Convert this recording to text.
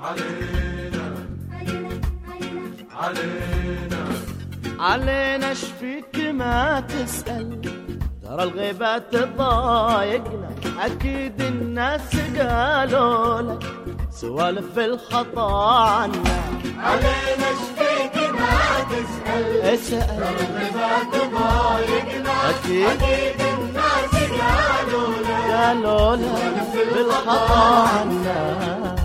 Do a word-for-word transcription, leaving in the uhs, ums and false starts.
علينا علينا علينا شفيك ما تسأل، ترى الغيبة تضايقنا، أكيد الناس قالوا لك سوالف الخطا عنا. علينا شفيك ما تسأل، اسأل، ترى الغيبة تضايقنا، أكيد, أكيد الناس قالوا لك قالوا لك بالخطا عنا.